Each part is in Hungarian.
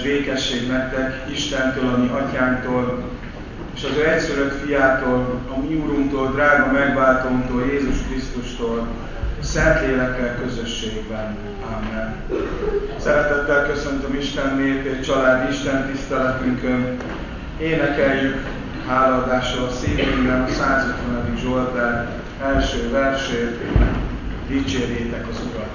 békesség nektek Istentől, a mi atyánktól, és az ő egyszülött fiától, a mi úrunktól, drága megváltónktól, Jézus Krisztustól, a Szentlélekkel közösségben. Amen. Szeretettel köszöntöm Isten népét, család Isten tiszteletünkön. Énekeljük hálaadással a szívünkben a 150. Zsoltár első versét. Dicsérjétek az Urat!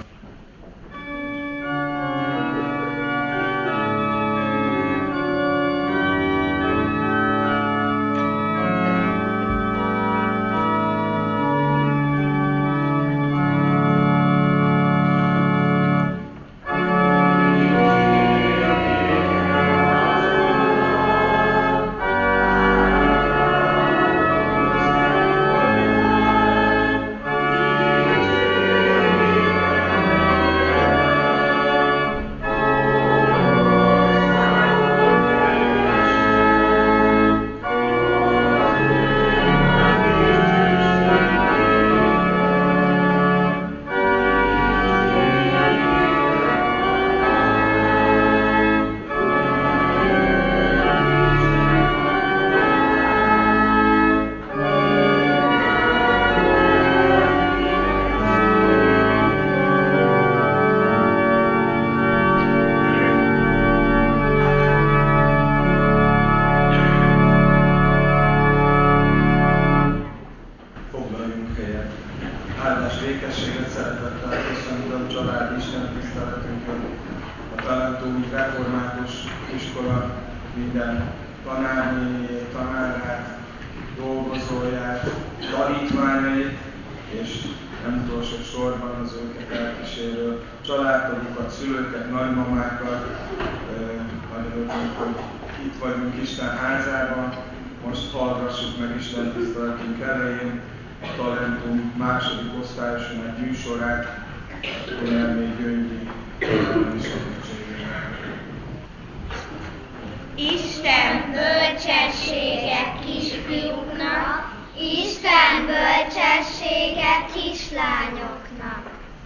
Isten bölcsessége kisfiúknak, Isten bölcsessége kislányoknak.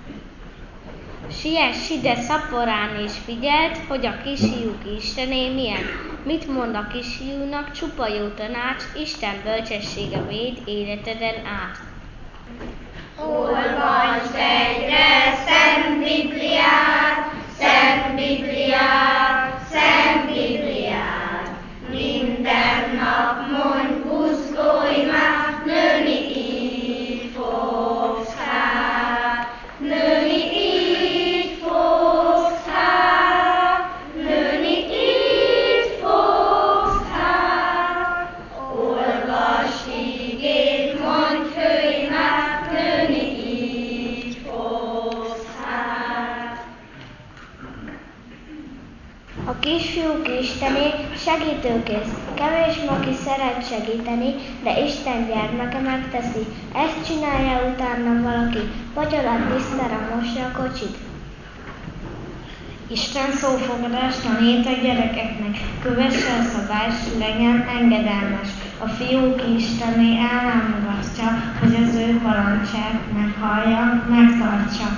Siess ide szaporán és figyeld, hogy a kisfiúk Istené milyen. Mit mond a kisfiúnak, csupa jó tanács, Isten bölcsessége véd életeden át. Olvasd egyre Szent Bibliát, Szent Bibliát, Szent Bibliát. Minden nap mondj, buzgolj már, nőni így fogsz hát. Nőni így fogsz hát. Nőni így fogsz hát. Olvasd igét, mondj, följ már, nőni így fogsz hát. A kisfiúk Istené segítőkész, kevés aki szeret segíteni, de Isten gyermeke megteszi. Ezt csinálja utána valaki, vacsorát tisztára mosja a kocsit. Isten szófogadást tanít a gyerekeknek, kövesse a szabályt, legyen engedelmes. A fiúk Istené ellámogasztja, hogy az ő parancsát meghallja, megtartsa.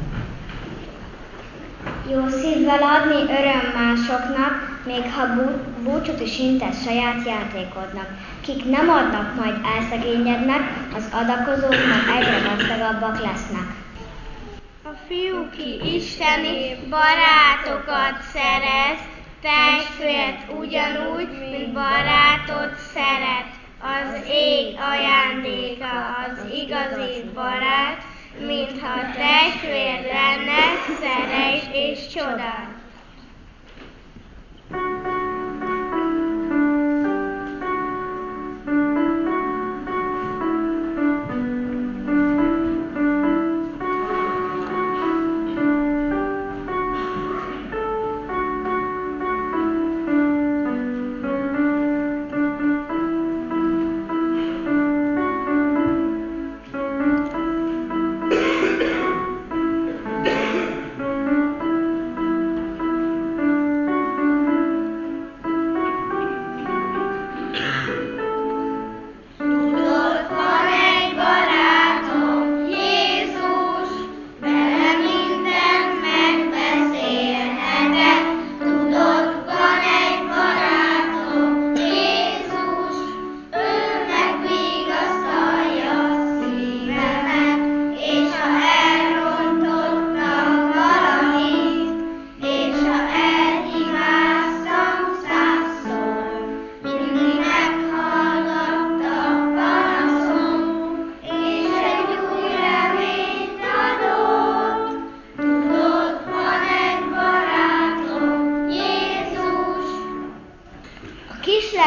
Jó szívvel adni öröm másoknak, még ha búcsút is intesz saját játékodnak. Kik nem adnak, majd elszegényednek, az adakozóknak egyre gazdagabbak lesznek. A fiú ki Isteni barátokat szerez, testvért ugyanúgy, mint barátod szeret. Az ég ajándéka az igazi barát, mintha testvér lenne, szerelés és csodát.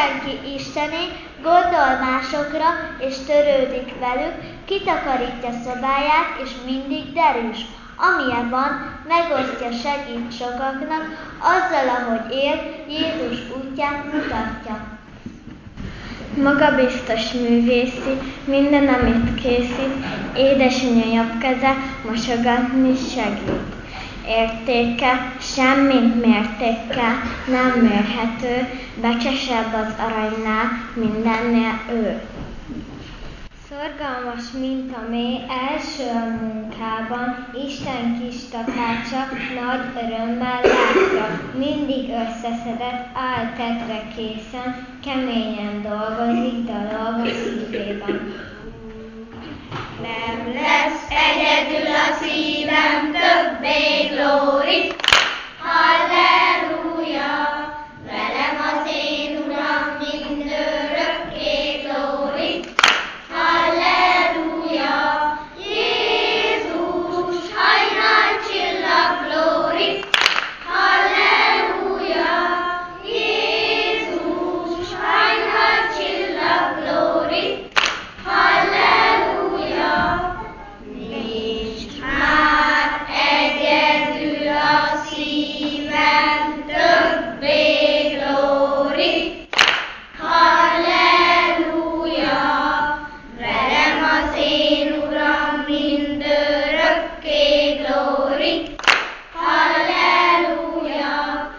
Isten ki Istené, gondol másokra és törődik velük, kitakarítja szobáját és mindig derűs. Amilyen van, megosztja, segít sokaknak, azzal, ahogy él, Jézus útját mutatja. Magabiztos művészi, minden, amit készít, édesanyja jobb keze, mosogatni segít. Értéke semmint mértékkel nem mérhető, becsesebb az aranynál, mindennél ő. Szorgalmas, mint a mély, első a munkában, Isten kis takácsa nagy örömmel látja, mindig összeszedett, áll tettre készen, keményen dolgozik, dalog a szívében. Nem lesz egyedül a szívem, többé glóri, halleluja, velem az én Uram mindörökké glóri, halleluja, Jézus, hajnal csillag glóri, halleluja, Jézus, hajnal csillag glóri, halleluja, nincs már egyedül a szívem, többé glóri, halleluja, velem az én Uram mindörökké glóri, halleluja,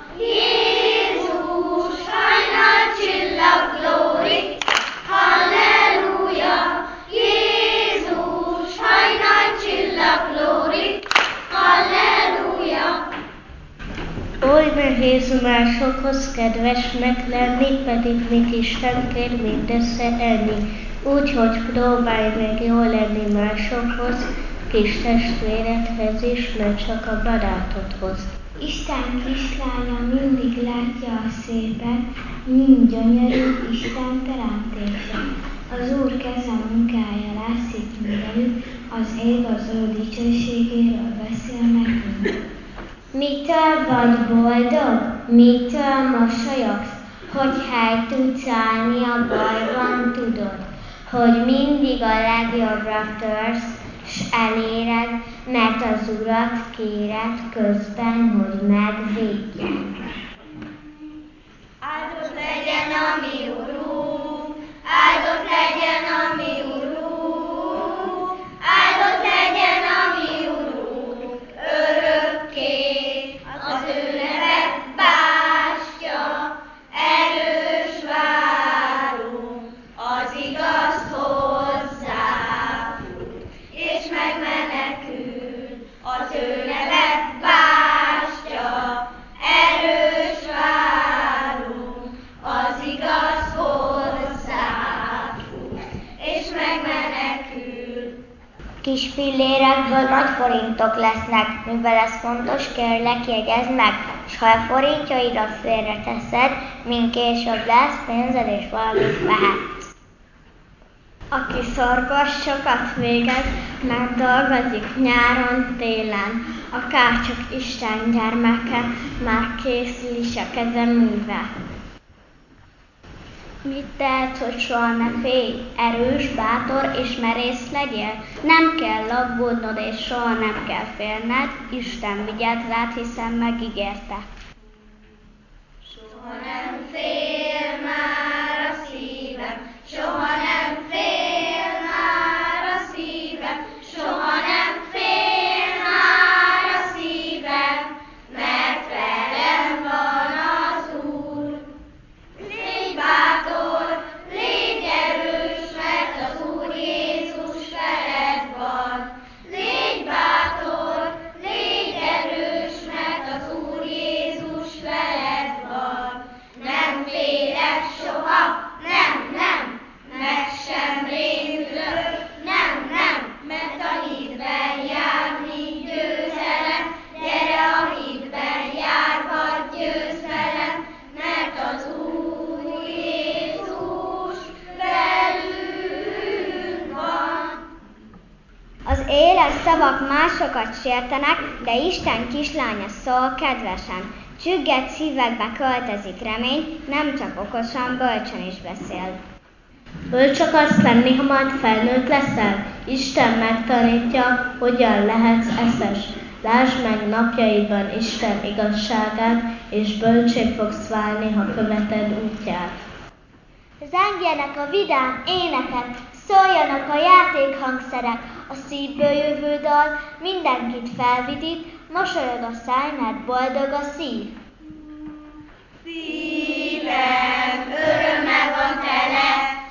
Jézus, hajnal csillag glóri, halleluja, Jézus, hajnal csillag glóri, halleluja. Oly nehéz másokhoz kedvesnek lenni, pedig mit Isten kér mindössze enni. Úgyhogy próbálj meg jól lenni másokhoz, kis testvéredhez is, ne csak a barátodhoz. Isten kislánya mindig látja a szépet, mind gyönyörű Isten teremtése. Az Úr keze munkája látszik mindenütt, az ég az ő dicsőségéről beszél nekünk. Mitől vagy boldog? Mitől mosolyogsz? Hogy helyt tudsz állni a bajban, tudod, hogy mindig a legjobbra törsz, s eléred, mert az Urat kéred közben, hogy megvédjen. Áldott legyen a mi Urunk, áldott legyen a mi Urunk, áldott legyen a mi Urunk, örökké az ő neve bástya, erős várunk, az igaz hozzá fut, és megmenekül, az ő neve bástya, erős várunk, az igaz hozzá fut, és megmenekül. Kis pillérekből nagy forintok lesznek, mivel ez fontos, kérlek jegyezd meg, s ha a forintjaidat félreteszed, mint később lesz, pénzed és valamit vehetsz. Aki szorgos, sokat végez, mert dolgozik nyáron, télen, akárcsak Isten gyermeke, már készül is a keze műve. Mit tehetsz, hogy soha ne félj? Erős, bátor és merész legyél? Nem kell aggódnod és soha nem kell félned, Isten vigyáz rád, hiszen megígérte. Soha nem fél már a szívem, soha nem fél már a szívem, soha nem fél már a szívem, mert velem van az Úr. Légy bátor, légy erős, mert az Úr Jézus veled van. Légy bátor, légy erős, mert az Úr Jézus veled van. Nem félek soha, nem, nem, meg sem rémülök, nem, nem, mert a hídben járni győzelem. Gyere a hídben, járhat győz velem, mert az Úr Jézus velünk van. Az éles szavak másokat sértenek, de Isten kislánya szól kedvesen. Csüggett szívekbe költözik remény, nem csak okosan, bölcsen is beszél. Bölcs akarsz lenni, ha majd felnőtt leszel? Isten megtanítja, hogyan lehetsz eszes. Lásd meg napjaidban Isten igazságát, és bölcsé fogsz válni, ha követed útját. Zengjenek a vidám énekek, szóljanak a játékhangszerek, a szívből jövő dal mindenkit felvidít, mosolyog a száj, mert boldog a szív. Szívem örömmel van tele,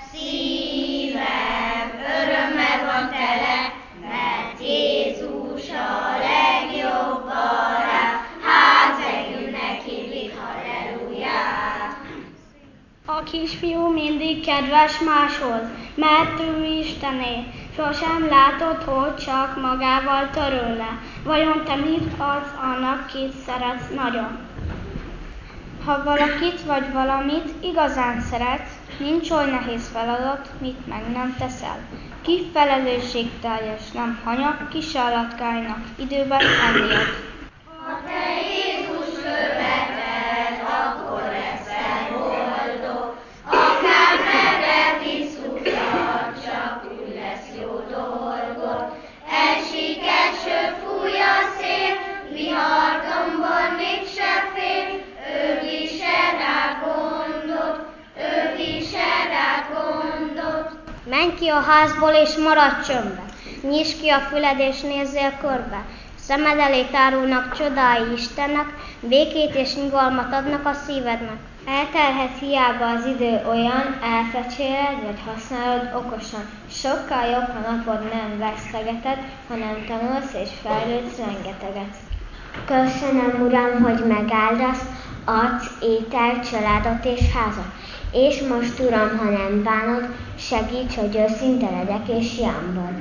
szívem örömmel van tele, mert Jézus a legjobb barát, hát vegyünk neki mit, halleluját. A kisfiú mindig kedves máshoz, mert ő Istené. Sosem látod, hogy csak magával töröl le. Vajon te mit adsz annak, kit szeretsz nagyon? Ha valakit vagy valamit igazán szeretsz, nincs oly nehéz feladat, mit meg nem teszel. Ki felelősségteljes, nem hanyag, ki se alattkájnak, időben enniad. Ha te Jézus követed, akkor leszel boldog, akár mered is utat, csak úgy lesz jó dolgod. Esik eső, fúj a szél, vihartomban mégse fél, ő visel rá gondot, ő visel rá gondot. Menj ki a házból és maradj csöndbe, nyisd ki a füled és nézzél körbe. Szemed elé tárulnak csodái Istennek, békét és nyugalmat adnak a szívednek. Eltelhet hiába az idő olyan, elfecséled vagy használod okosan. Sokkal jobb, ha napod nem vesztegeted, hanem tanulsz és fejlődsz rengeteget. Köszönöm, Uram, hogy megáldasz, adsz ételt, családot és házat. És most, Uram, ha nem bánod, segíts, hogy őszinte legyek és jámbor.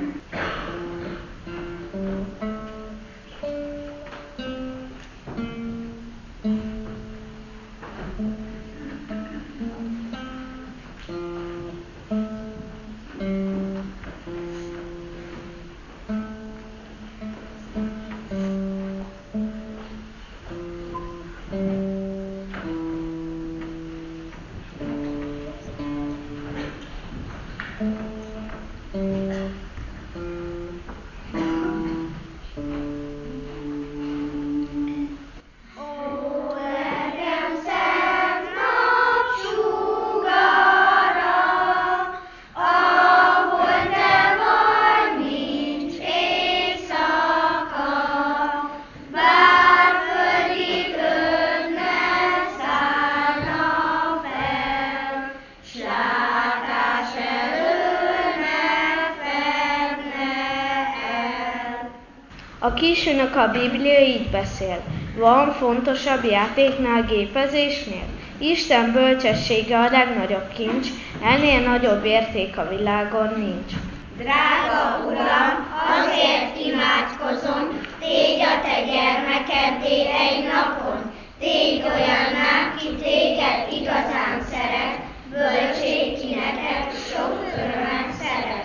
A kisünök a Biblia így beszél. Van fontosabb játéknál, gépezésnél? Isten bölcsessége a legnagyobb kincs, ennél nagyobb érték a világon nincs. Drága Uram, azért imádkozom, tégy a te gyermekeddé egy napon. Tégy olyanná, ki téged igazán szeret, bölcség ki neked sok örömet szerez.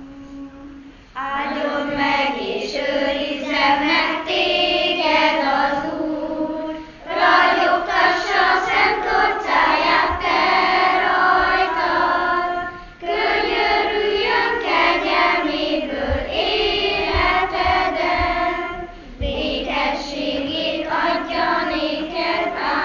Áldjon meg és őrizzen meg téged az Úr, ragyogtassa szent orcáját te rajtad, könyörüljön kegyelméből életeden, békességét adja néked,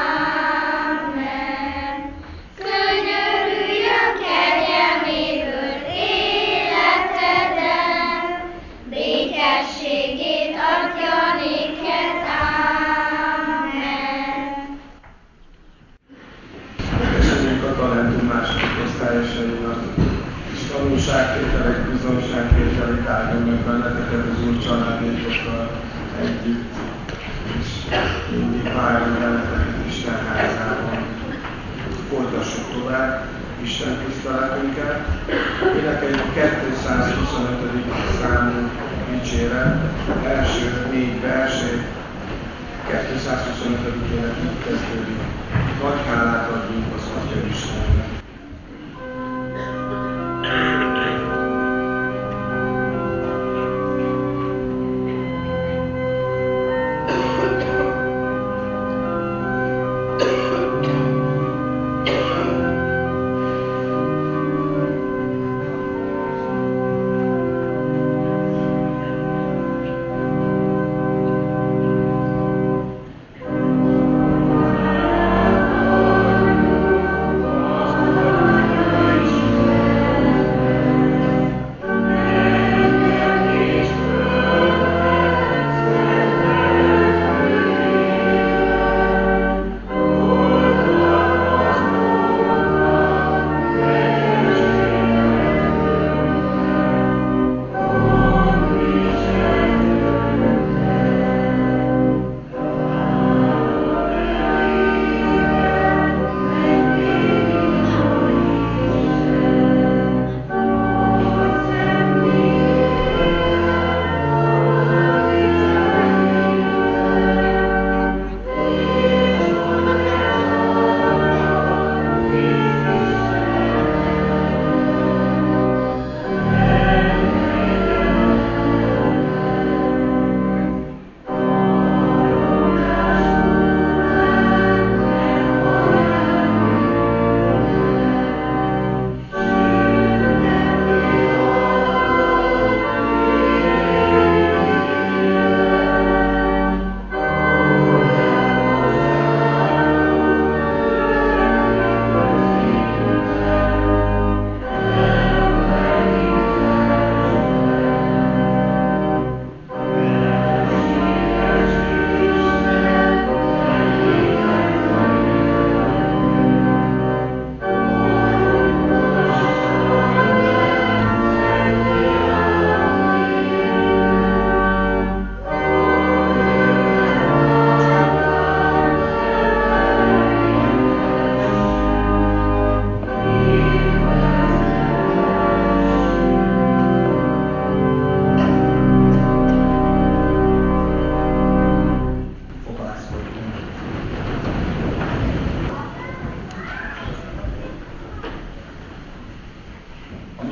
ámen. Könyörüljön kegyelméből életeden, békességét adja néked, ámen. Köszönjük a Talentum második osztályosainak, és tanulságtételek, bizonyságtételek áldjon meg benneteket az Úr családnétokkal együtt, és mindig várjon benneteket Isten házában. Folytassuk tovább Isten tiszteletünket. Énekeljük a 225. számú dicséret, első 4 versét, 225. ének így kezdődik. Nagy hálát adjunk az Atya Istennek.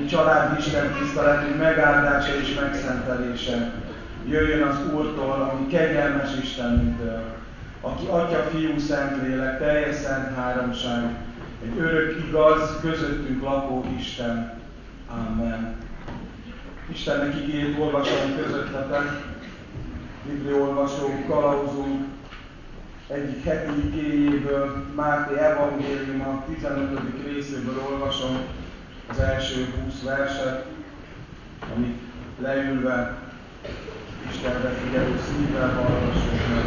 mi családi Isten tiszteletünk megáldása és megszentelése jöjjön az Úrtól, ami kegyelmes Istenünktől, aki Atya, Fiú, Szentlélek, teljes szent háromság, egy örök, igaz, közöttünk lakó Isten. Amen. Istennek igéjét olvasom közöttetek, bibliaolvasók, kalauzunk, egyik heti igéjéből, Máté evangéliuma 15. részéből olvasom az első 20 verset, amit leülve Istenre figyelő szívvel hallgassuk meg.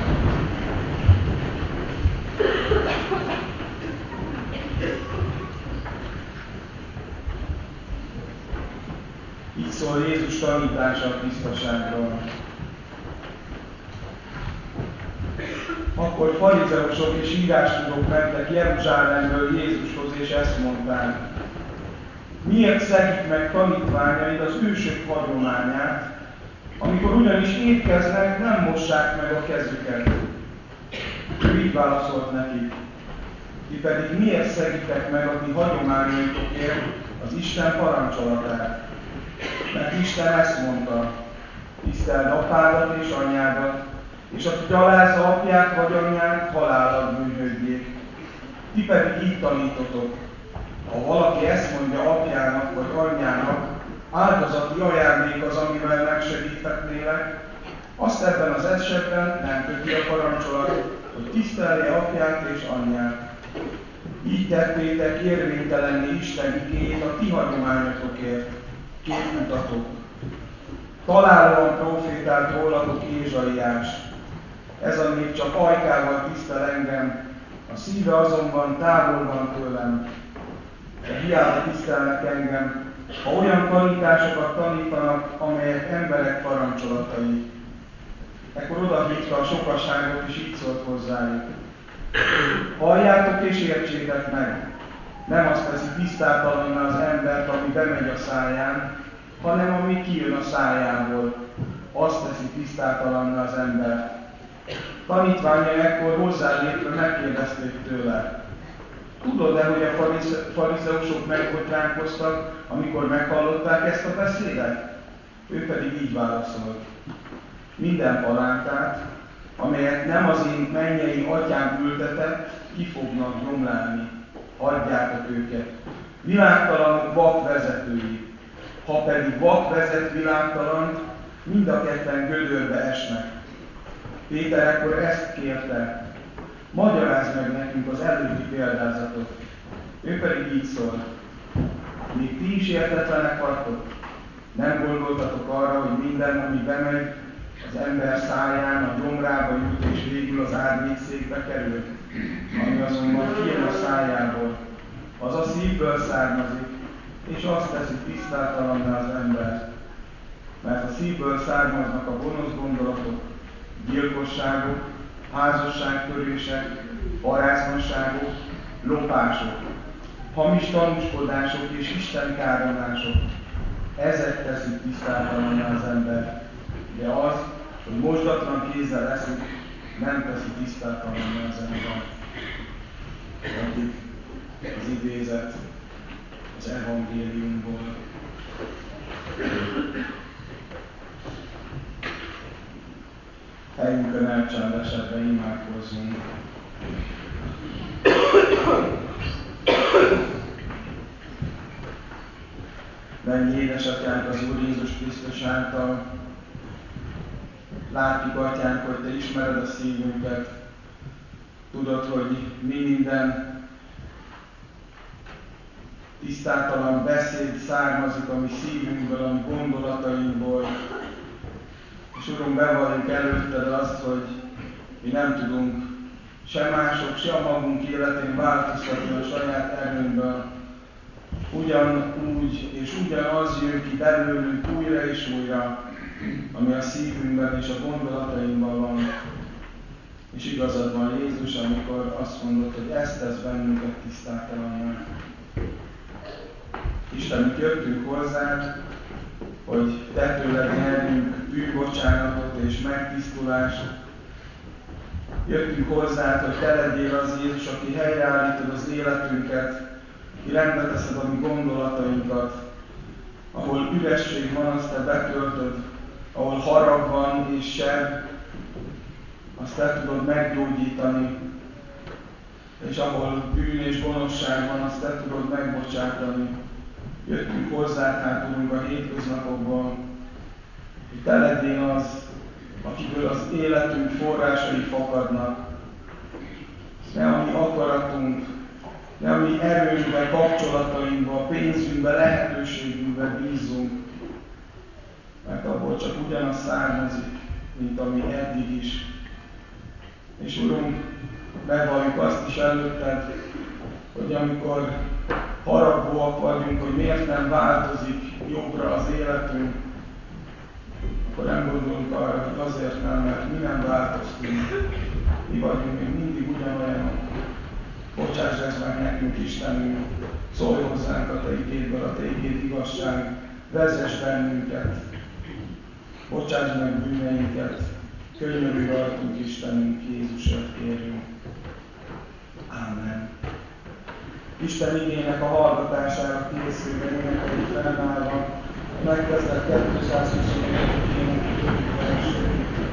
Így szól Jézus tanítása a tisztaságról. Akkor farizeusok és írástudók mentek Jeruzsálemből Jézushoz, és ezt mondták: miért szegik meg tanítványaid az ősök hagyományát, amikor ugyanis étkeznek, nem mossák meg a kezüket? Ő így válaszolt nekik: ti pedig miért szegitek meg a ti hagyományaitokért az Isten parancsolatát? Mert Isten ezt mondta: tiszteld apádat és anyádat, és aki gyalázza apját vagy anyját, halállal bűnhődjék. Ti pedig így tanítotok: ha valaki ezt mondja apjának vagy anyjának, áldozati ajándék az, amivel megsegíthetnélek, azt ebben az esetben nem köti a parancsolat, hogy tisztelje apját és anyját. Így tettétek érvénytelenné Isten igéjét a ti hagyományotokért, képmutatók. Találóan profétált rólatok Ézsaiás: ez a nép csak ajkával tisztel engem, a szíve azonban távol van tőlem. De hiába tisztelnek engem, ha olyan tanításokat tanítanak, amelyek emberek parancsolatai. Ekkor odahívta a sokaságot, és így szólt hozzájuk: halljátok és értsétek meg, nem azt teszi tisztátalanná az embert, ami bemegy a száján, hanem ami kijön a szájából, azt teszi tisztátalanná az embert. Tanítványai ekkor hozzálépve megkérdezték tőle: tudod-e, hogy a farizeusok megbotránkoztak, amikor meghallották ezt a beszédet? Ő pedig így válaszolt: minden palánkát, amelyet nem az én mennyei atyám ültetett, ki fognak romlálni. Hagyjátok őket. Világtalanok vak vezetői. Ha pedig vak vezet világtalant, mind a ketten gödörbe esnek. Péter ekkor ezt kérte: magyarázd meg nekünk az előbbi példázatot. Ő pedig így szólt: még ti is értetlenek vagytok? Nem gondoltatok arra, hogy minden, ami bemegy az ember száján, a gyomrába jut, és végül az árnyékszékbe kerül, ami azonban kijön a szájából, az a szívből származik, és azt teszi tisztátalanná az embert. Mert a szívből származnak a gonosz gondolatok, gyilkosságok, házasságtörések, paráznasságok, lopások, hamis tanúskodások és istenkáromlások. Ezek teszik tisztátalanná az embert. De az, hogy mosdatlan kézzel eszik, nem teszi tisztátalanná az embert. Addig az idézet az evangéliumból. Helyünkön elcsendesedve imádkozzunk. Mennyi édesatyánk az Úr Jézus Krisztus által, látjuk, Atyánk, hogy Te ismered a szívünket. Tudod, hogy mi minden tisztátalan beszéd származik a mi szívünkből, a mi gondolatainkból. És Uram, bevalljuk előtted azt, hogy mi nem tudunk se mások, se a magunk életén változtatni a saját erőnkből. Ugyanúgy és ugyanaz jön ki belőlünk újra és újra, ami a szívünkben és a gondolatainkban van. És igazad van, Jézus, amikor azt mondod, hogy ezt tesz bennünket tisztátalanná. Isten, mi jöttünk hozzád, hogy Te tőled nyerjünk bűnbocsánatot és megtisztulást. Jöttünk hozzád, hogy Te legyél az Jézus, aki helyreállítod az életünket, ki rendbe teszed a mi gondolatainkat, Ahol üresség van, azt te betöltöd, ahol harag van és seb, azt te tudod meggyógyítani, és ahol bűn és gonoszság van, azt te tudod megbocsátani. Jöttünk hozzád, hát Urunk, a hétköznapokban, hogy te legyél az, akiből az életünk forrásai fakadnak. Ne a mi akaratunk, ne a mi erőnkbe, kapcsolatainkba, pénzünkbe, lehetőségünkbe bízzunk, mert abból csak ugyanaz származik, mint ami eddig is. És Urunk, megvalljuk azt is előtted, hogy amikor haragúak vagyunk, hogy miért nem változik jobbra az életünk, akkor nem gondolunk arra, hogy azért nem, mert mi nem változtunk. Mi vagyunk még mindig ugyanolyanok. Bocsáss ez meg nekünk, Istenünk, szólj hozzánk a Te igédből, a Te igéd igazság, vezess bennünket, bocsáss meg bűneinket, könyörülj rajtunk, Istenünk, Jézusért kérünk. Amen. Isten igének a hallgatására készülve, énekeljük fennállva, megkezdett 224. ének versét.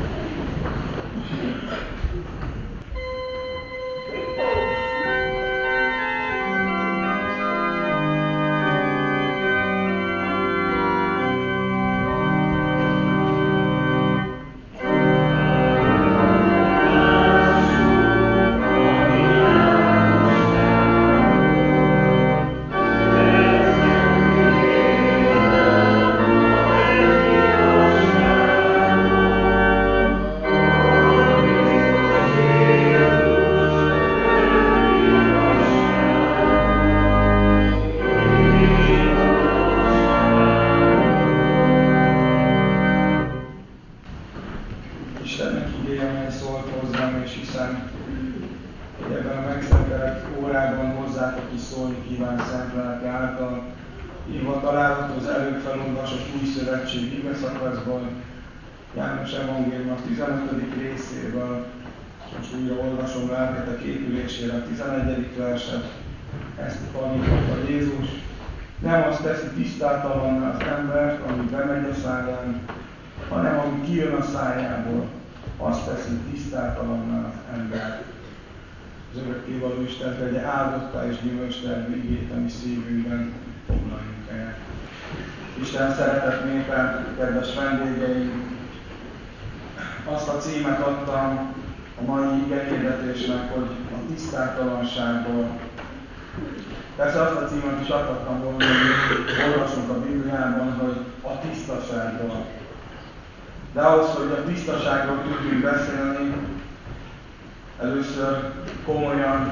János Evangélium a 15. részéből, most újra olvasom lelketek épülésére a 11. verset, ezt tanította Jézus. Nem azt teszi tisztátalanná az embert, ami bemegy a száján, hanem ami kijön a szájából, azt teszi tisztátalanná az embert. Az örökkévaló Isten tegye áldottá és gyümölcstermű igét a mi szívünkben, foglaljunk el. Isten szeretet népen, kedves vendégeim, azt a címet adtam a mai igehirdetésnek, hogy a tisztátalanságból. Persze azt a címet is adhattam volna, hogy olvasunk a Bibliában, hogy a tisztaságról. De ahhoz, hogy a tisztaságról tudjunk beszélni, először komolyan,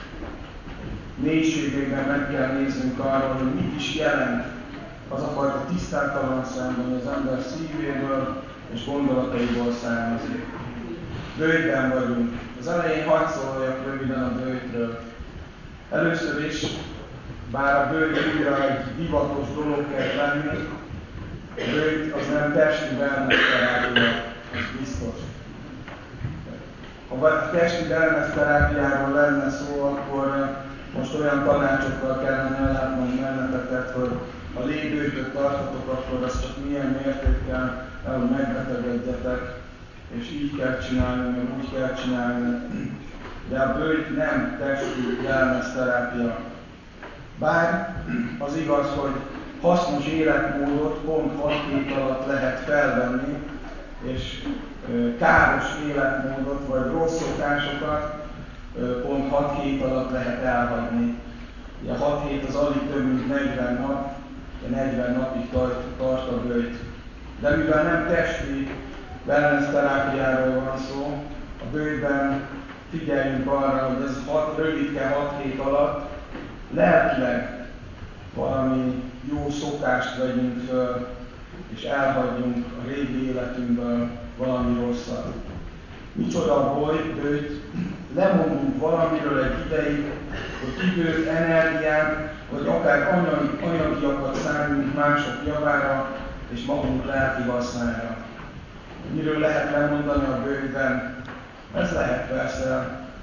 mélységében meg kell néznünk arról, hogy mit is jelent az a fajta tisztátalanság, hogy az ember szívéből és gondolataiból származik. Bőjtben vagyunk. Az elején hadd szóljak röviden a bőjtről. Először is, bár a bőjt újra egy divatos dolog kell lenni, a bőjt az nem testi wellness terápia, az biztos. Ha a testi wellness terápiáról lenne szó, akkor most olyan tanácsokkal kellene ellátnom benneteket, hogy ha légbőjtöt tartatok, akkor azt csak milyen mértékkel hogy megbetegedjetek, és így kell csinálni, meg úgy kell csinálni. De a bőjt nem testi wellness terápia. Bár az igaz, hogy hasznos életmódot pont 6 hét alatt lehet felvenni, és káros életmódot vagy rossz szokásokat pont 6 hét alatt lehet elhagyni. Ugye 6 hét az alig több mint 40 nap, de 40 napig tart a bőjt. De mivel nem testi wellness terápiáról van szó, a bőjtben figyeljünk arra, hogy ez rövidke 6 hét alatt lelkileg valami jó szokást vegyünk föl, és elhagyjunk a régi életünkből valami rosszat. Micsoda bőjt, lemondunk valamiről egy ideig, hogy időt, energiát, vagy akár anyagiakat szálljunk mások javára, és magunk lelki hasznára. Miről lehet lemondani a bőjtben? Ez lehet persze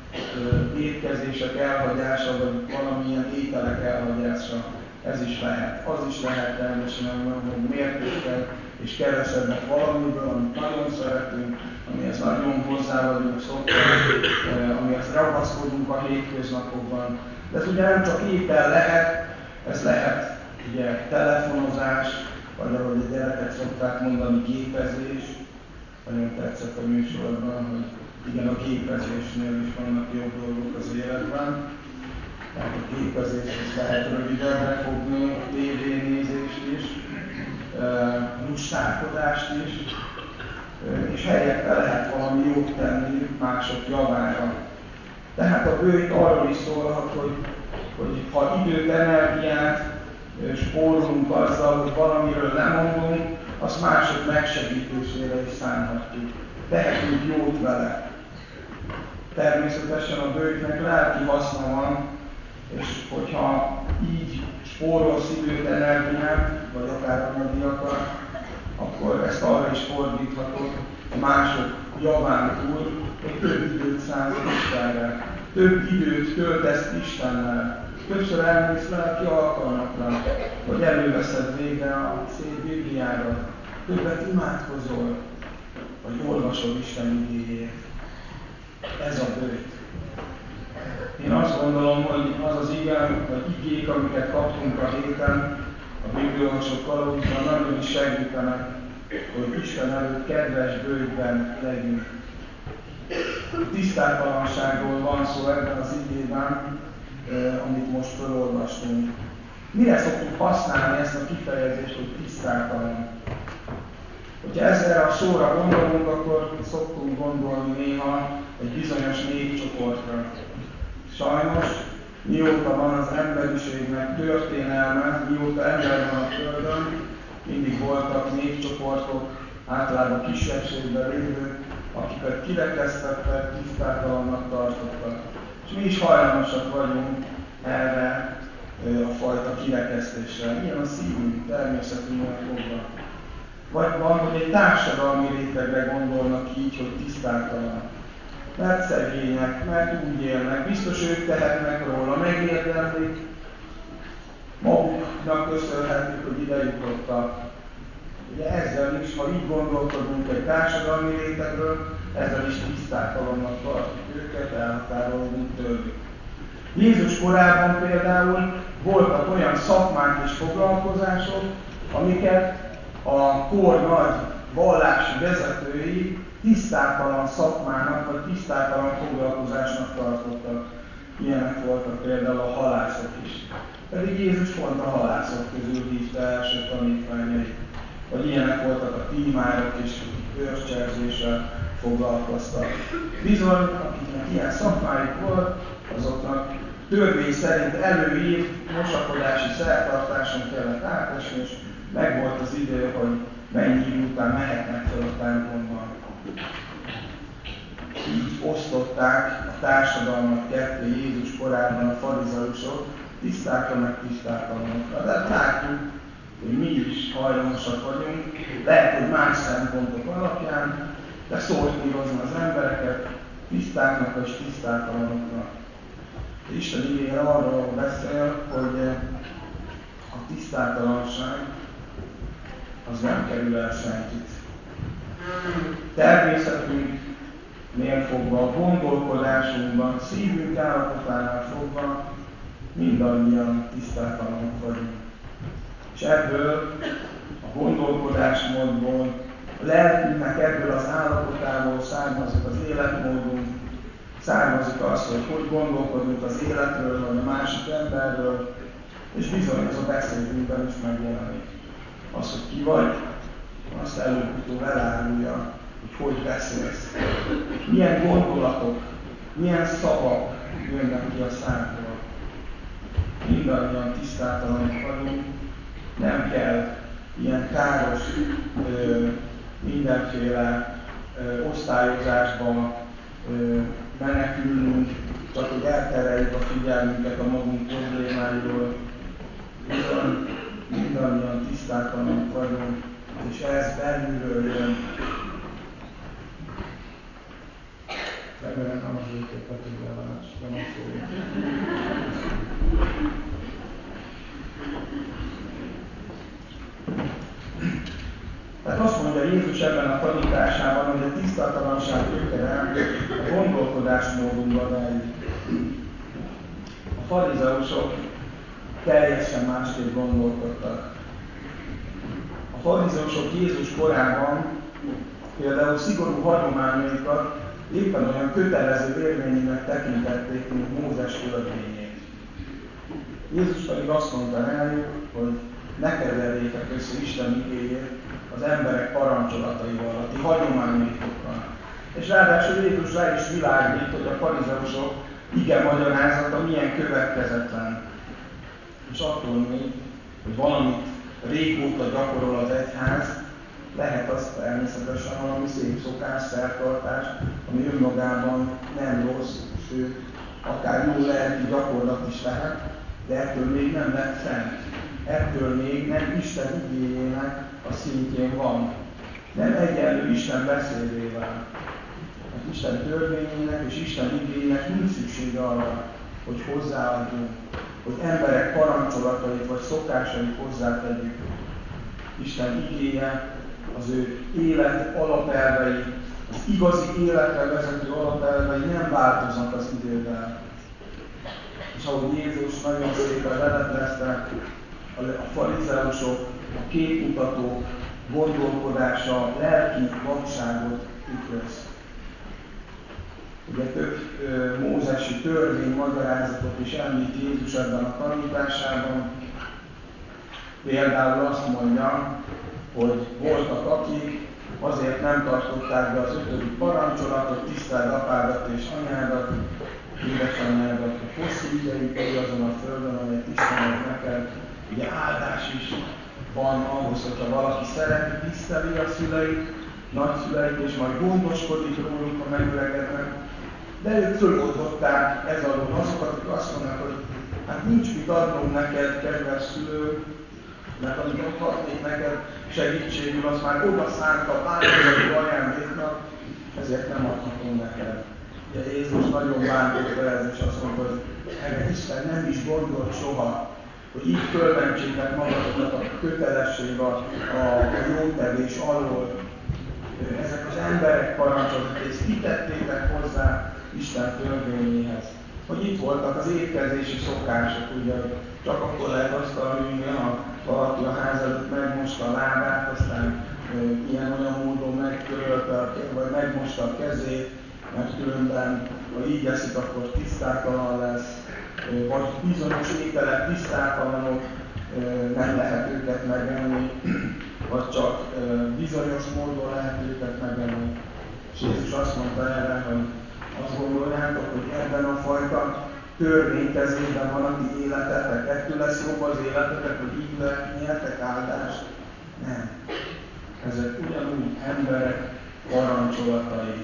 étkezések elhagyása, vagy valamilyen ételek elhagyása, ez is lehet. Az is lehet természetesen, hogy mértékkel és kevesebbet valamiből, amit nagyon szeretünk, amihez nagyon hozzá vagyunk szokva, amihez ragaszkodunk a hétköznapokban. De ez ugye nem csak étel lehet, ez lehet ugye telefonozás, vagy ahogy a gyerekek szokták mondani, gépezés. Nagyon tetszett a műsorban, hogy igen, a gépezésnél is vannak jobb dolgok az életben. Tehát a gépezést lehet rövidebbre fogni, tévénézést is, lustálkodást is, és helyette lehet valami jót tenni mások javára. Tehát a bőjt arról is szólhat, hogy ha időt, energiát spórolunk azzal, hogy valamiről lemondunk, azt mások megsegítésére is szánhatjuk. Tehetünk jót vele. Természetesen a bőjtnek lelki haszna van, és hogyha így spórolsz időt, energiát, vagy akár anyagiakat, akkor ezt arra is fordíthatod a mások javán túl, hogy több időt szánsz Istenre, több időt töltesz Istennel. Többször elmész lelki alkalmakra, hogy előveszed végre a szép Bibliára, többet imádkozol, vagy olvasod Isten igéjét. Ez a bőjt. Én azt gondolom, hogy az az igék, amiket kaptunk a héten, a bibliolvasók kalózban nagyon is segítenek, hogy Isten előtt kedves bőjtben legyünk. Tisztátalanságról van szó ebben az igében, amit most felolvastunk. Mire szoktuk használni ezt a kifejezést, hogy tisztátalan? Hogyha ezzel a szóra gondolunk, akkor szoktunk gondolni néha egy bizonyos népcsoportra. Sajnos, mióta van az emberiségnek történelme, mióta ember van a Földön, mindig voltak népcsoportok, általában kisebbségben lévők, akiket kirekesztettek, tisztátalannak tartottak. És mi is hajlamosak vagyunk erre a fajta kirekesztésre. Ilyen a szívünk, természetünknek fogva. Vagy van, hogy egy társadalmi rétegre gondolnak így, hogy tisztátalan. Mert szegények, mert úgy élnek, biztos ők tehetnek róla, megérdemlik, maguknak köszönhetik, hogy ide jutottak. Ugye ezzel is, ha így gondolkodunk egy társadalmi rétegről, ezzel is tisztátalannak tartjuk őket, elhatárolunk tőlük. Jézus korában például voltak olyan szakmák és foglalkozások, amiket a kor nagy vallási vezetői tisztátalan szakmának vagy tisztátalan foglalkozásnak tartottak. Ilyenek voltak például a halászok is. Pedig Jézus pont a halászok közül hívta első tanítványait. Vagy ilyenek voltak a tímárok is, akik őrcserzéssel foglalkoztak. Bizony, akiknek ilyen szakmájuk volt, azoknak törvény szerint előírt mosakodási szertartáson kellett átesni, és megvolt az idő, hogy mennyi idő után mehetnek fel a templomban. Így osztották a társadalmat ketté Jézus korában a farizeusok, tisztákra meg tisztátalanokra. De látjuk, hogy mi is hajlamosak vagyunk, lehet, hogy más szempontok alapján, de szortírozni az embereket tisztáknak és tisztátalanoknak. Isten igéje arról beszél, hogy a tisztátalanság az nem kerül el senkit. Természetünknél fogva, a gondolkodásunkban, szívünk állapotánál fogva mindannyian tisztátalanok vagyunk. És ebből a gondolkodásmódból, a lelkünknek ebből az állapotából származik az életmódunk, származik az, hogy gondolkodunk az életről, vagy a másik emberről, és bizony ez a beszédünkben is megjelenik. Az, hogy ki vagy, azt előbb-utóbb elárulja, hogy beszélsz. Milyen gondolatok, milyen szavak jönnek ki a számról. Mindannyian tisztátalanok vagyunk, nem kell ilyen káros, mindenféle osztályozásba menekülnünk, csak hogy eltereljük a figyelmünket a magunk problémáiról. Mindannyian tisztátalanok vagyunk, és ez belülről jön. Remélem, hogy értékletűvelás, nem a szó. Tehát azt mondja Jézus ebben a tanításában, hogy a tisztátalanság gyökere a gondolkodásmódunkban rejlik. A farizeusok teljesen másképp gondolkodtak. A farizeusok Jézus korában például szigorú hagyományaikat éppen olyan kötelező érvényűnek tekintették, mint Mózes törvényét. Jézus pedig azt mondta rájuk, hogy ne keverjétek össze Isten igéjét az emberek parancsolataival, a ti hagyományaitokkal. És ráadásul Jézus rá is világít, hogy a farizeusok ige magyarázata milyen következetlen. És attól még, hogy valamit régóta gyakorol az egyház, lehet az természetesen valami szép szokás, szertartás, ami önmagában nem rossz, sőt, akár jó lelki gyakorlat is lehet, de ettől még nem lett szent. Ettől még nem Isten igéjének a szintjén van. Nem egyenlő Isten beszédével. Hát Isten törvényének és Isten igéjének nincs szüksége arra, hogy hozzáadjunk, hogy emberek parancsolatait vagy szokásait hozzátegyük. Isten igéje, az ő élet alapelvei, az igazi életre vezető alapelvei nem változnak az idővel. És ahogy Jézus nagyon szépen leleplezte, a farizeusok, a képmutatók gondolkodása lelki vakságot tükröz. Ugye több mózesi törvény magyarázatot is említ Jézus ebben a tanításában. Például azt mondja, hogy voltak, akik azért nem tartották be az 5. parancsolatot, tiszteld apádat és anyádat, édesanyádat, hogy hosszú ideig élj azon a földön, amelyet Istened neked. Ugye áldás is van ahhoz, hogyha valaki szereti, tiszteli a szüleit, nagyszüleit, és majd gondoskodik róluk, ha megöregednek. De ők föloldották ez alól azokat, akik azt mondják, hogy hát nincs mit adnom neked, kedves szülő, mert amit adhatnék neked segítségül, az már oda szánta változatú ajándéknak, ezért nem adhatom neked. Ugye Jézus nagyon bántotta ez, és azt mondta, hogy erre Isten nem is gondolt soha, hogy így fölmentsétek magatokat a kötelesség, a jótevés alól. Ezek az emberek parancsolatai, és kitettétek hozzá Isten törvényéhez. Hogy itt voltak az étkezési szokások, ugye, hogy csak akkor lehet asztalra ülni, ha valaki a ház előtt megmosta a lábát, aztán ilyen-olyan módon megtörölte, vagy megmosta a kezét, mert különben, ha így eszik, akkor tisztátalan lesz, vagy bizonyos ételek tisztátalanok, nem lehet őket megenni, vagy csak bizonyos módon lehet őket megenni. És Jézus azt mondta erre, hogy azt gondoljátok, hogy ebben a fajta törvénykezésben van a ti életetek, ettől lesz jobb az életetek, hogy így nyertek áldást? Nem. Ezek ugyanúgy emberek parancsolatai.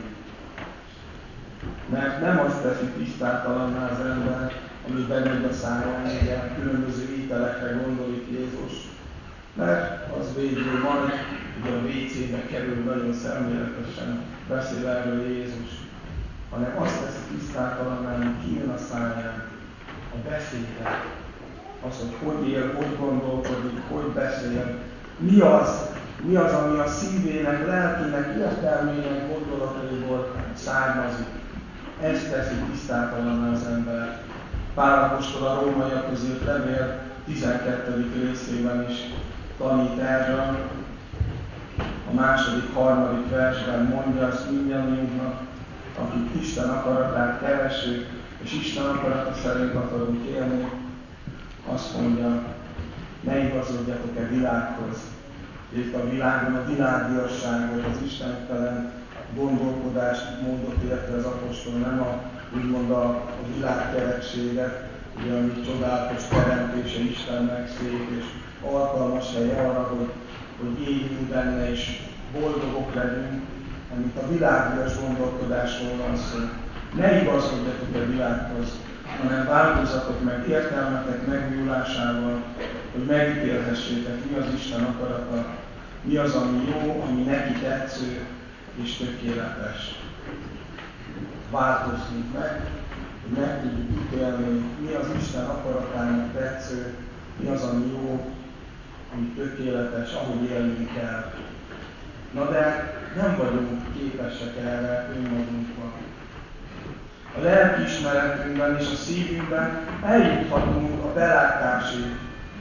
Mert nem azt teszi tisztátalanná az ember, ami bemegy a száján, ugye különböző ételekre gondolik Jézus, mert az végül majd, ugye a WC-be kerül, nagyon szemléletesen beszél erről Jézus, hanem azt teszi tisztátalanná, hogy kijön a száján, a beszéde, az, hogy él, hogy gondolkodik, hogy beszél, mi az, ami a szívének, lelkének, értelmének, gondolataiból származik. Ez teszi tisztátalanná az ember. Pál apostol a rómaiakhoz írt levél 12. részében is tanít erről. A 2.-3. versben mondja azt mindannyiunknak, akik Isten akaratát keressük, és Isten akarata szerint akarunk élni, azt mondja, ne igazodjatok világhoz. Itt a világon a világiasságot, az istentelen gondolkodást, módot érte az apostol, nem úgymond a világkerekséget, ugye, ami csodálatos teremtése Istennek szép, és alkalmas hely arra, hogy éljünk benne, és boldogok legyünk, amit a világias gondolkodásról van szó. Ne igazodjatok a világhoz, hanem változzatok meg értelmetek megújulásával, hogy megítélhessétek, mi az Isten akarata, mi az, ami jó, ami neki tetsző és tökéletes. változnunk meg, hogy meg tudjuk ítélni, mi az Isten akaratának tetsző, mi az, ami jó, ami tökéletes, ahogy élnünk kell. Na de nem vagyunk képesek erre önmagunkban. A lelkiismeretünkben és a szívünkben eljuthatunk a belátásig.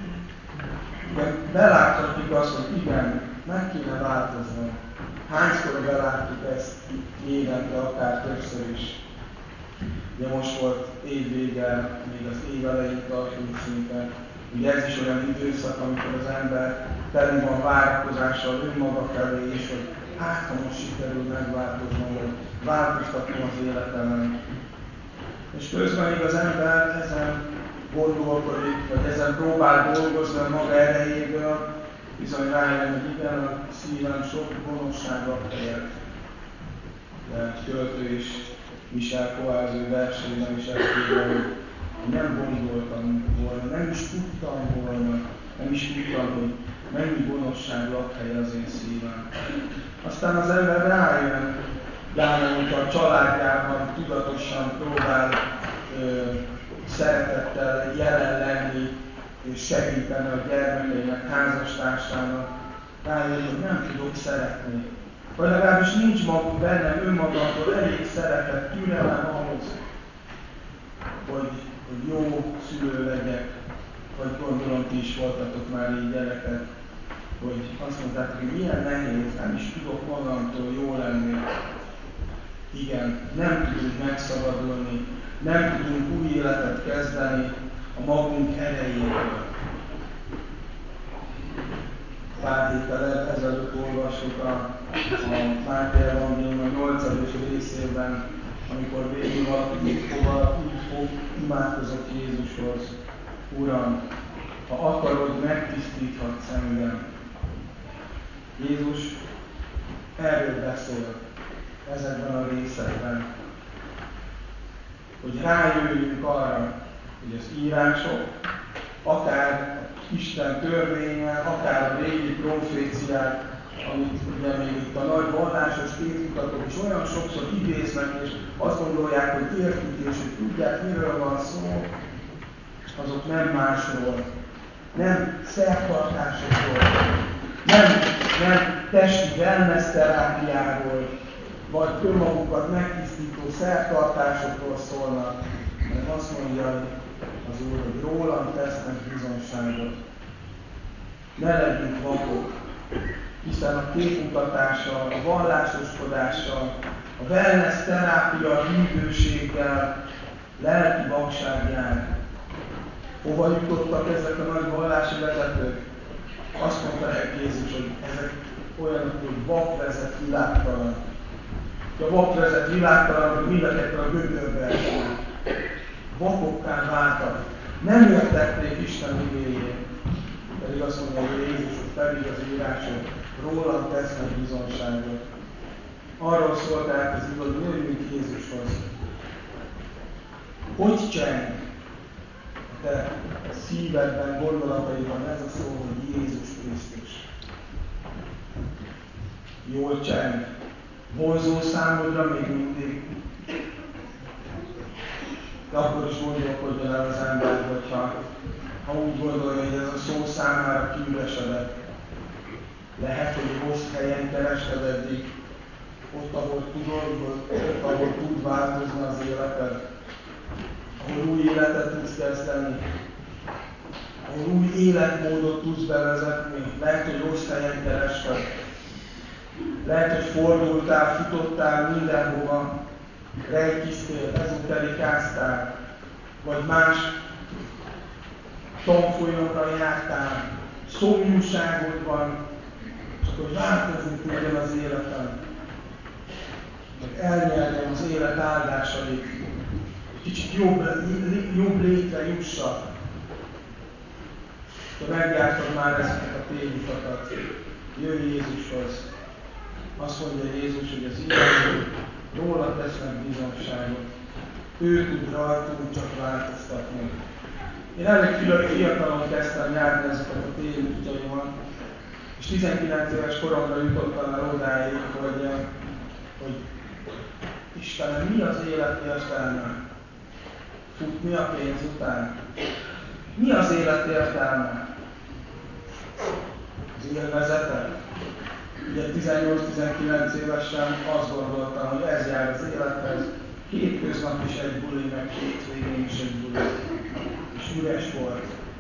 Beláthatjuk azt, hogy igen, meg kéne változnom. Hányszor belátjuk ezt évente, akár többször is. Ugye most volt évvége, még az év elején tartunk szinte. Ugye ez is olyan időszak, amikor az ember teli van várakozással önmaga felé is, hogy hát, ha most sikerül megváltoznom, vagy változtatnom az életemen. És közben még az ember ezen gondolkodik, vagy ezen próbál dolgozni a maga erejéből, bizony rájön, hogy igen, a szívem sok gonoszságra helyett. De költő is Michel Koáző versében is ezt írja, hogy nem gondoltam volna, nem is tudtam volna, nem is tudtam, hogy mennyi gonoszság lakhely az én szívem. Aztán az ember rájön, amikor a családjában tudatosan próbál szeretettel jelen lenni és segíteni a gyermekeinek, házastársának, rájön, hogy nem tudok szeretni. Vagy legalábbis nincs bennem önmagamtól elég szeretet, türelem ahhoz, hogy jó szülő legyek, vagy gondolom ti is voltatok már így gyerekek, hogy azt mondtátok, hogy milyen nehéz, nem is tudok magamtól jó lenni. Igen, nem tudunk megszabadulni, nem tudunk új életet kezdeni a magunk erejéből. Pár héttel ezelőtt olvastuk a Máté Evangélium 8. részében, amikor végig imádkozott Jézushoz. Uram, ha akarod, megtisztíthatsz engem. Jézus erről beszél ezekben a részekben, hogy rájöjjünk arra, hogy az írások, akár Isten törvénye, akár a régi proféciák, amit ugye még itt a nagy vallásos tévmutatók is olyan sokszor idéznek, és azt gondolják, hogy értik, és hogy tudják, miről van szó, azok nem másról, nem szertartásokról, nem testi wellness terápiáról, vagy önmagukat megtisztító szertartásokról szólnak, hanem azt mondja az Úr, hogy rólam tesznek bizonyságot. Ne legyünk vakok, hiszen a képmutatással, a vallásoskodással, a wellness terápia hűvőséggel, lelki vakság jár. Hova jutottak ezek a nagy vallási vezetők? Azt mondta Jézus, hogy ezek olyanok, hogy vak vezet világtalan. A vak vezet világtalan, hogy mindekettel a gödörbe esnek. Vakokká váltak. Nem értették Isten igéjét. Pedig azt mondja, hogy Jézus, hogy pedig az írások rólam tesznek bizonyságot. Arról szólt át az igaz, hogy jöjjünk Jézushoz. Hogy cseng a te szívedben, gondolataidban ez a szó, hogy Jézus Krisztus? Jól cseng. Vonzó számodra még mindig. De akkor is gondolkodjon el az ember, hogyha úgy gondolja, hogy ez a szó számára kiüresedett. Lehet, hogy rossz helyen kerested eddig, ott, ahol tudod, ott, ahol tud változni az életed, ahol új életet tudsz kezdeni, ahol új életmódot tudsz bevezetni. Lehet, hogy rossz helyen kerested. Lehet, hogy fordultál, futottál mindenhova, rejtisztél, ezoterikáztál, vagy más tanfolyamra jártál, szomjúságod van, csak hogy változni tudjon az életem, hogy elnyerjem az élet áldásait, kicsit jobb létre jussak. Ha megjártad már ezeket a tévutakat, jöjj Jézushoz. Azt mondja Jézus, hogy az írások róla tesznek bizonyságot. Ő tud rajtunk csak változtatni. Én elég fiatalon kezdtem járni ezeket a tévútjaimat, és 19 éves koromra jutottam el odáig, hogy Istenem, mi az élet értelme? Futni a pénz után? Mi az élet értelme? Az élvezete? Ugye 18-19 évesen azt gondoltam, hogy ez jár az élethez. Hétköznap is egy buli, meg hétvégén is egy buli. És üres volt.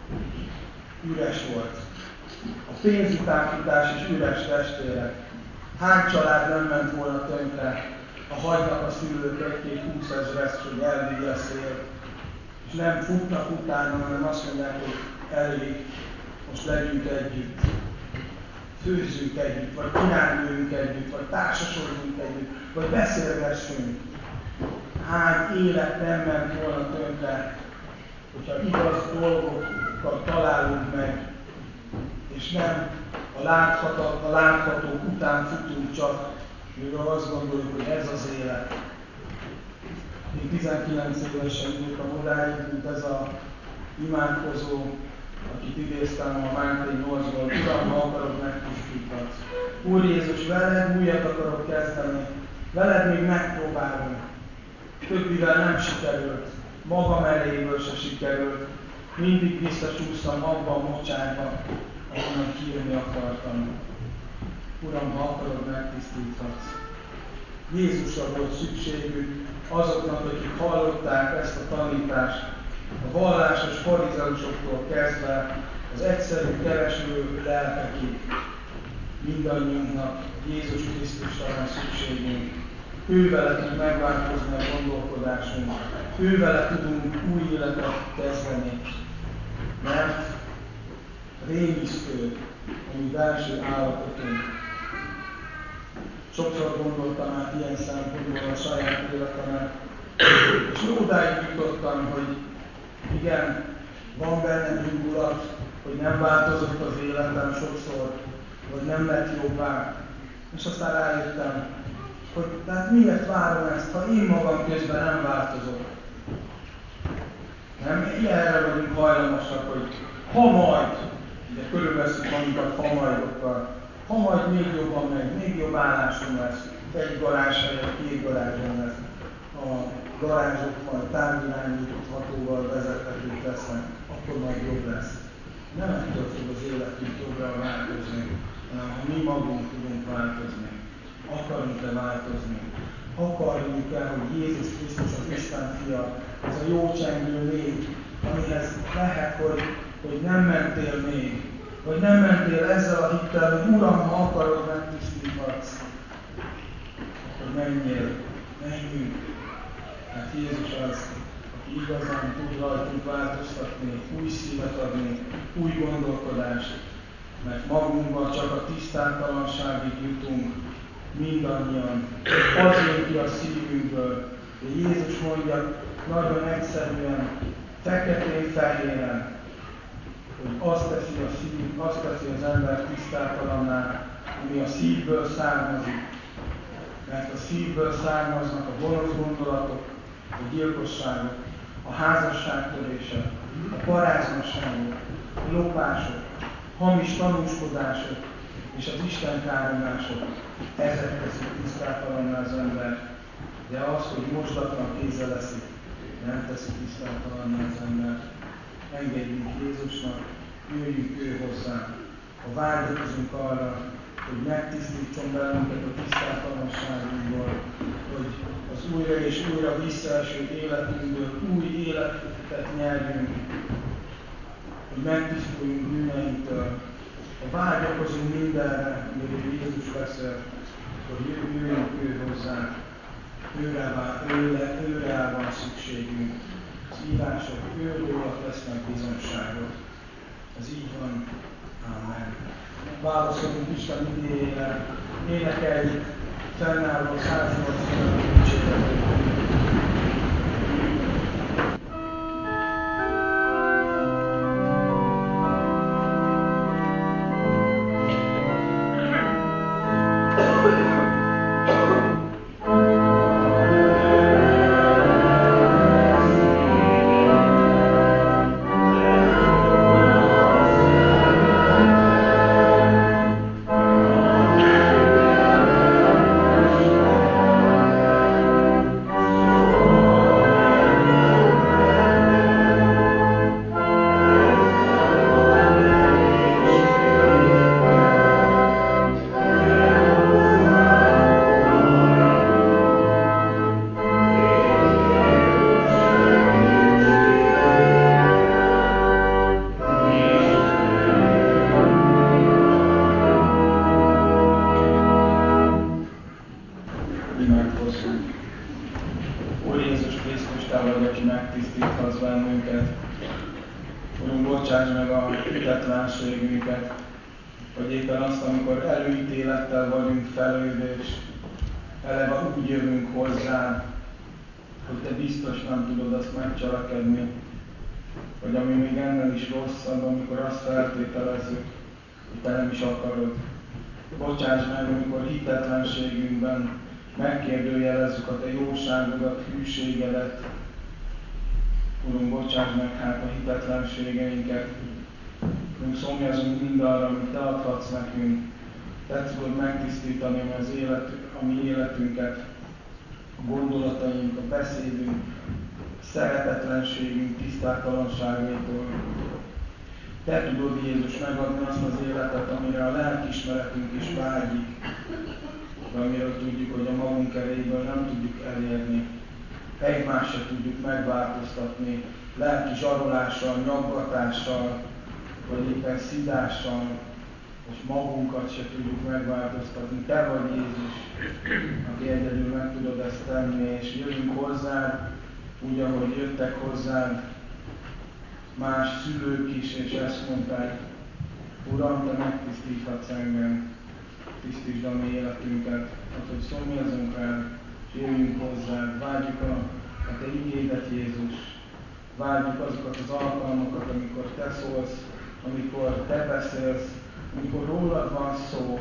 Üres volt. A pénz után futás és üres testvérek. Hány család nem ment volna tönkre, ha hagynak a szülők egy-két 20 000-est, hogy elvigye a szél. És nem futnak utána, hanem azt mondják, hogy elég, most legyünk együtt. Főzzünk együtt, vagy kirándulunk együtt, vagy társasodjunk együtt, vagy beszélgessünk. Hány élet nem ment volna tönkre, hogyha igaz dolgokat találunk meg, és nem a láthatók után futunk csak, mivel azt gondoljuk, hogy ez az élet. Én 19 évesen írtam odáig, mint ez a imádkozó, akit idéztem a Máté 8-ból, Uram, ha akarod, megtisztítatsz. Úr Jézus, veled újat akarok kezdeni, veled még megpróbálom. Többivel nem sikerült, magam erejéből se sikerült, mindig visszacsúsztam abba a mocsárba, ahonnan kijönni akartam. Uram, ha akarod, megtisztíthatsz. Jézusra volt szükségük azoknak, akik hallották ezt a tanítást, a vallásos farizeusoktól kezdve az egyszerű kereső lelkekig. Mindannyiunknak Jézus Krisztusra van szükségünk. Ővele tud megváltozni a gondolkodásunk. Ővele tudunk új életet kezdeni. Mert rémisztő a mi belső állapotunk. Sokszor gondoltam át ilyen szempontból a saját életemet, és odáig jutottam, hogy igen, van bennem indulat, hogy nem változott az életem sokszor, vagy nem lett jobbá. És aztán rájöttem, hogy tehát miért várom ezt, ha én magam közben nem változok. Nem? Ilyenre vagyunk hajlamosak, hogy ha majd, ugye körülveszünk magunkat ha majdokkal, ha majd még jobban megy, még jobb állásom lesz, egy garázs helyett 2 garázsom lesz, a garázsok majd távirányíthatóval vezethetők lesznek, akkor majd jobb lesz. Nem ettől fog az életünk jobbra változni, hanem ha mi magunk tudunk változni. Akarunk-e változni? Akarjuk-e, hogy Jézus Krisztus az Isten fia, ez a jó csengő név, amihez lehet, hogy nem mentél még, vagy nem mentél ezzel a hittel, hogy Uram, ha akarod, megtisztíthatsz, akkor menjünk. Hát Jézus az, aki igazán tud rajtunk változtatni, új szívet adni, új gondolkodást, mert magunkban csak a tisztátalanságig jutunk, mindannyian. Az jön ki a szívünkből. De Jézus mondja nagyon egyszerűen, feketén-fehéren, hogy azt teszi az ember tisztátalanná, ami a szívből származik. Mert a szívből származnak a gonosz gondolatok, a gyilkosságok, a házasságtörése, a paráznosságok, a lopások, hamis tanúskodások és az istenkáromlások. Ezek teszik tisztátalanná az ember. De az, hogy mosdatlan kézzel leszik, nem teszi tisztátalanná az ember. Engedjünk Jézusnak, jöjjünk ő hozzá. Ha vágyakozunk arra, hogy megtisztítson bennünket a tisztátalanságunkból, hogy az újra és újra visszaeső életünkből új életet nyerjünk, hogy megtisztuljunk bűneinktől. Ha vágyakozunk mindenre, amiről Jézus beszél, akkor jöjjünk ő hozzá. Őre van szükségünk. Az írások őróla tesznek bizonyságot. Ez így van. Amen. Válaszolunk Isten idejére, énekeljük fennálló 180 dicséretet. bocsáss meg a hitetlenségünket, vagy éppen azt, amikor előítélettel vagyunk felőd, és eleve úgy jövünk hozzá, hogy te biztos nem tudod azt megcselekedni, vagy ami még ennél is rosszabb, amikor azt feltételezzük, hogy te nem is akarod. Bocsáss meg, amikor hitetlenségünkben megkérdőjelezzük a te jóságodat, hűségedet. Urunk, bocsáss meg hát a hitetlenségeinket. Urunk, szomjazunk mindarra, amit te adhatsz nekünk. Te tudod megtisztítani a mi életünket, a gondolataink, a beszédünk, a szeretetlenségünk, tisztátalanságaitól. Te tudod, Jézus, megadni azt az életet, amire a lelkiismeretünk is vágyik, de amiről tudjuk, hogy a magunk erejéből nem tudjuk elérni. Egymást se tudjuk megváltoztatni, lelki zsarolással, nyaggatással, vagy éppen szidással, és magunkat se tudjuk megváltoztatni. Te vagy Jézus, aki egyedül meg tudod ezt tenni, és jövünk hozzád, úgy, ahogy jöttek hozzád más szülők is, és ezt mondták, Uram, te megtisztíthatsz engem, tisztítsd a mi életünket, hogy szomjazzunk rá, és jöjjünk hozzád, várjuk a te igédet, Jézus, várjuk azokat az alkalmakat, amikor te szólsz, amikor te beszélsz, amikor rólad van szó,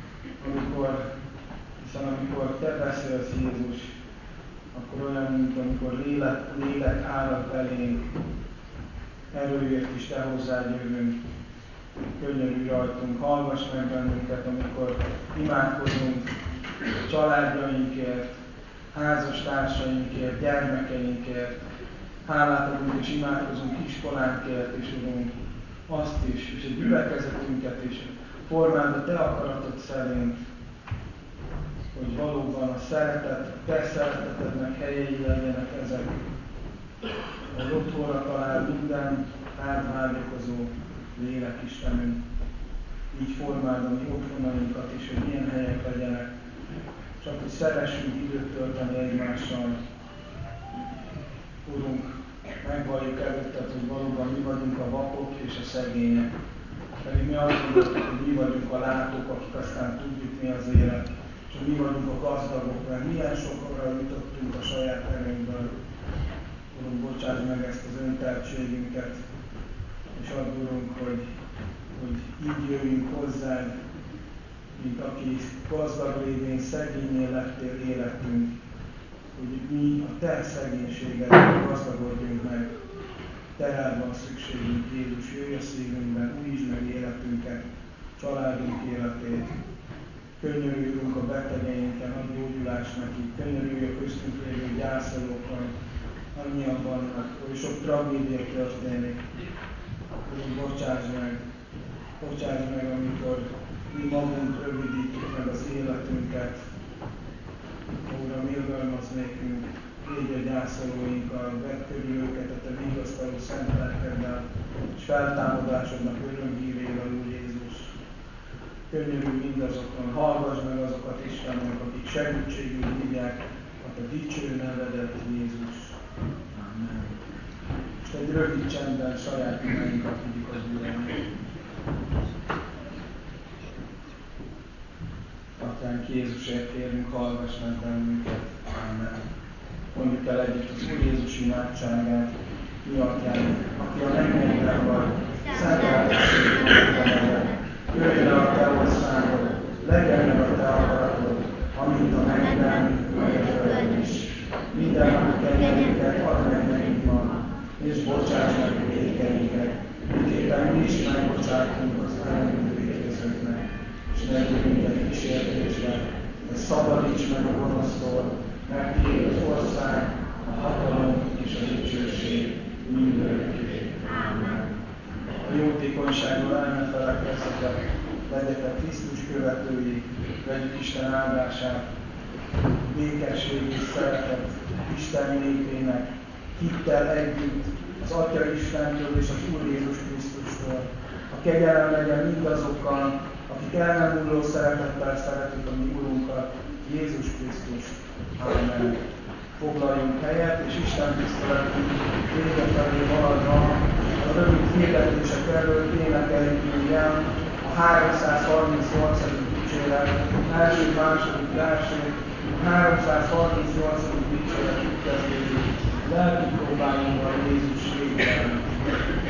hiszen amikor te beszélsz, Jézus, akkor olyan, mint amikor lélek árad belénk, erőért is te hozzád jövünk. Könyörülj rajtunk, hallgass meg bennünket, amikor imádkozunk családjainkért, házastársainkért, gyermekeinkért. Hálát adunk és imádkozunk iskolánkért is, Urunk, azt is, és a gyülekezetünket is. Formáld a te akaratod szerint, hogy valóban a te szeretetednek helyei legyenek ezek. Az otthonra talál minden rád vágyakozó lélek Istenünk. Így formáld a mi otthonainkat is, hogy ilyen helyek legyenek. Csak hogy szeressünk időt tölteni egymással. Urunk, megvalljuk előtted, hogy valóban mi vagyunk a vakok és a szegények. Pedig mi azt gondoltuk, hogy mi vagyunk a látók, akik aztán tudjuk, mi az élet. És hogy mi vagyunk a gazdagok, mert milyen sokra jutottunk a saját erőnkből. Urunk, bocsáss meg ezt az önteltségünket, és add, Urunk, hogy így jöjjünk hozzád, mint aki gazdag lévén szegényé lettél életünk, hogy mi a te szegénységedben gazdagodjunk meg. Te rád van szükségünk, Jézus, jöjj a szívünkben, újítsd meg életünket, családunk életét. Könyörüljünk a betegeinken, adj gyógyulást nekik, könyörülj a köztünk lévő gyászolókon, annyian vannak, hogy sok tragédia történik. Bocsáss meg, amikor mi magunk rövidítjük meg az életünket. Uram, irgalmazz nékünk, légy a gyászolóinkkal, vedd körül őket a te vigasztaló szent lelkeddel, és feltámadásodnak örömhírével, Úr Jézus. Könyörülj mindazokon, hallgass meg azokat, Istenünk, akik segítségül hívják a te dicső nevedet, Jézus. Amen. És egy rövid csendben saját imáinkat hívjuk az Úrnak. Atyánk, Jézusért kérünk, hallgass meg bennünket. Amen. Mondjuk el együtt az Úr Jézus imádságát. Mi Atyánk, aki a mennyekben vagy, szenteltessék a neved. Jöjjön el a te országod, legyen meg a te akaratod, amint a mennyben, meg a földön is. Minden nap kenyerünket add meg nekünk ma, és bocsáss meg vétkeinket, miképpen mi is megbocsátunk az ellenünk vétkezőknek. És ne vigy minket kísértésbe, de szabadíts meg a gonosztól, mert tiéd az ország, a hatalom és a dicsőség mindörökké. Amen. A jótékonyságról el ne feledkezzetek, legyetek Krisztus követői, vegyük Isten áldását, békesség és szeretet Isten népének, hittel együtt az Atya Istentől és az Úr Jézus Krisztustól. A kegyelem legyen mindazokkal, akik el nem múló szeretettel szeretik a mi Urunkat, Jézus Krisztust. Amen. Foglaljunk helyet, és Isten tiszteletünk vége felé haladva rövid hirdetések előtt énekeljük el a 338. dicséret első-második versét, a 338. dicséret kezdődik. Lelki próbáljunk a Jézus végén.